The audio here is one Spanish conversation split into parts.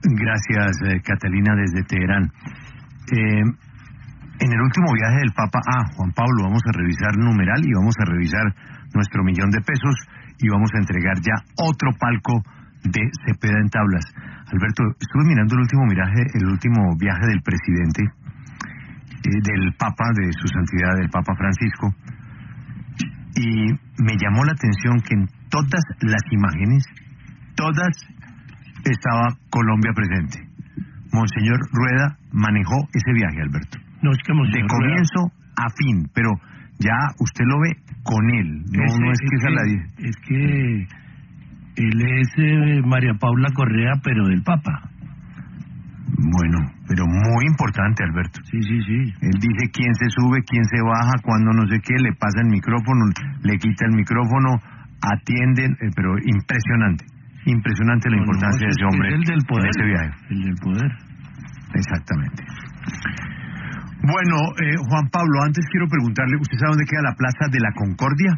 Gracias, Catalina, desde Teherán. En el último viaje del Papa Juan Pablo, vamos a revisar numeral y vamos a revisar nuestro $1.000.000 y vamos a entregar ya otro palco de Cepeda en tablas. Alberto, estuve mirando el último viaje del presidente, del Papa, de su santidad, del Papa Francisco, y me llamó la atención que en todas las imágenes, estaba Colombia presente. Monseñor Rueda manejó ese viaje, Alberto. No, es que de comienzo a fin, pero ya usted lo ve con él. Es que él es María Paula Correa, pero del Papa. Bueno, pero muy importante, Alberto. Sí. Él dice quién se sube, quién se baja, cuando no sé qué, le pasa el micrófono, le quita el micrófono, atienden, pero impresionante la importancia de ese hombre el del poder, en ese viaje. El del poder. Exactamente. Bueno, Juan Pablo, antes quiero preguntarle, ¿usted sabe dónde queda la Plaza de la Concordia?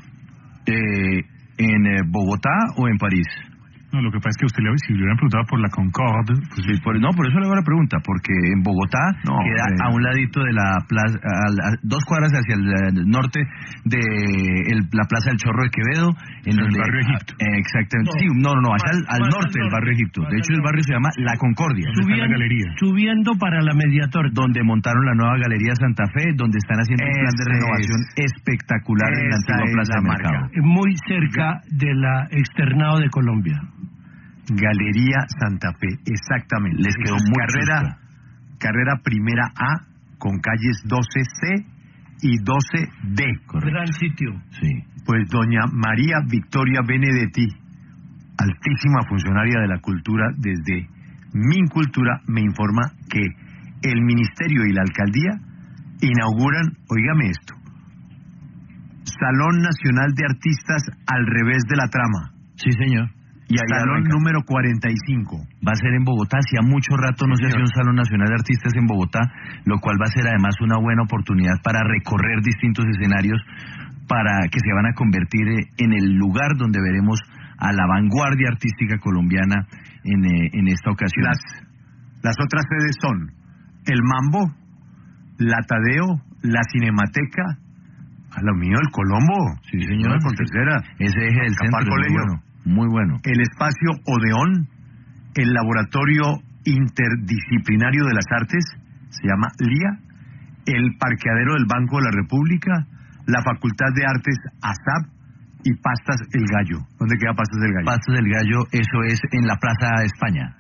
¿En Bogotá o en París? No, lo que pasa es que usted si le hubieran preguntado por la Concorde... Pues sí, por eso le hago la pregunta, porque en Bogotá queda a un ladito de la plaza, a 2 cuadras hacia el norte de la Plaza del Chorro de Quevedo, en el barrio Egipto. Exactamente, al norte del barrio Egipto. De hecho, el barrio se llama La Concordia. Subiendo para la Mediator. Donde montaron la nueva Galería Santa Fe, donde están haciendo un plan de renovación espectacular en la antigua Plaza de Mercado. Muy cerca de la Externado de Colombia. Galería Santa Fe, exactamente. Les quedó muy carrera primera A, con calles 12C y 12D. Correcto. Gran sitio. Sí. Pues doña María Victoria Benedetti, altísima funcionaria de la cultura desde Mincultura, me informa que el ministerio y la alcaldía inauguran, óigame esto, Salón Nacional de Artistas al revés de la trama. Sí, señor. Y Salón número 45. Va a ser en Bogotá. Hacía mucho rato no se hacía un Salón Nacional de Artistas en Bogotá, lo cual va a ser además una buena oportunidad para recorrer distintos escenarios para que se van a convertir en el lugar donde veremos a la vanguardia artística colombiana en esta ocasión. Las otras sedes son el Mambo, la Tadeo, la Cinemateca, a lo mío el Colombo. Sí, señor. Con tercera. Ese eje del centro. Muy bueno. El espacio Odeón, el Laboratorio Interdisciplinario de las Artes, se llama LIA, el parqueadero del Banco de la República, la Facultad de Artes ASAP y Pastas El Gallo. ¿Dónde queda Pastas del Gallo? Pastas del Gallo, eso es en la Plaza España.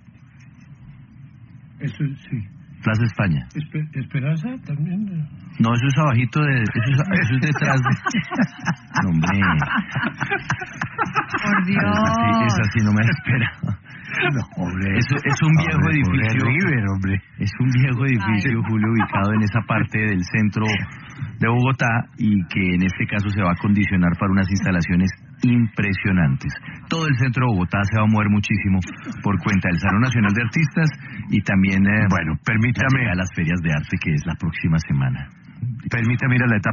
Eso sí. Plaza España. ¿Esperanza también? No, eso es abajito eso es detrás de... No, hombre. Por Dios. Es así, no me espera. No, hombre. Es un viejo edificio. River, hombre. Es un viejo edificio, Julio, ubicado en esa parte del centro de Bogotá y que en este caso se va a acondicionar para unas instalaciones impresionantes. Todo el centro de Bogotá se va a mover muchísimo por cuenta del Salón Nacional de Artistas y también, permítame, a las ferias de arte que es la próxima semana. Permítame ir a la etapa